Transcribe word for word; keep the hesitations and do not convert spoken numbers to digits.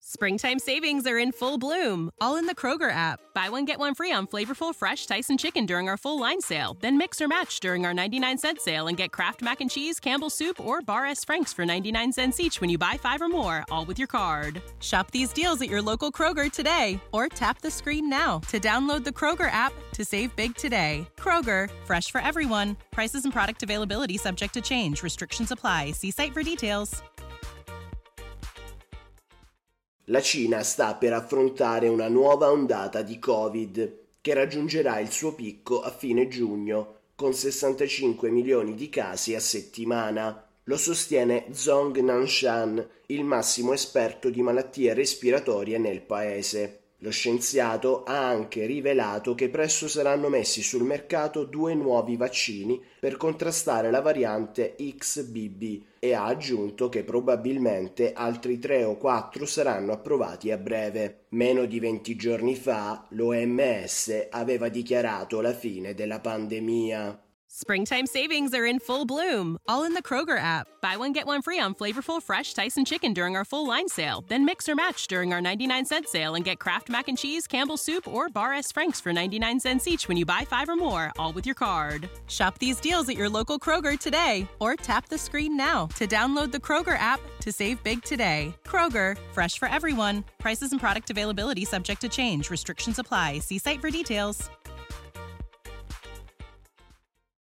Springtime savings are in full bloom, all in the Kroger app. Buy one, get one free on flavorful, fresh Tyson chicken during our full line sale. Then mix or match during our ninety-nine cent sale and get Kraft Mac and Cheese, Campbell's Soup, or Bar S. Frank's for ninety-nine cents each when you buy five or more, all with your card. Shop these deals at your local Kroger today, or tap the screen now to download the Kroger app to save big today. Kroger, fresh for everyone. Prices and product availability subject to change. Restrictions apply. See site for details. La Cina sta per affrontare una nuova ondata di Covid che raggiungerà il suo picco a fine giugno con sessantacinque milioni di casi a settimana. Lo sostiene Zhong Nanshan, il massimo esperto di malattie respiratorie nel paese. Lo scienziato ha anche rivelato che presto saranno messi sul mercato due nuovi vaccini per contrastare la variante X B B e ha aggiunto che probabilmente altri tre o quattro saranno approvati a breve. Meno di venti giorni fa l'O M S aveva dichiarato la fine della pandemia. Springtime savings are in full bloom, all in the Kroger app. Buy one, get one free on flavorful, fresh Tyson chicken during our full line sale. Then mix or match during our ninety-nine cent sale and get Kraft Mac and Cheese, Campbell's Soup, or Bar S. Frank's for ninety-nine cents each when you buy five or more, all with your card. Shop these deals at your local Kroger today, or tap the screen now to download the Kroger app to save big today. Kroger, fresh for everyone. Prices and product availability subject to change. Restrictions apply. See site for details.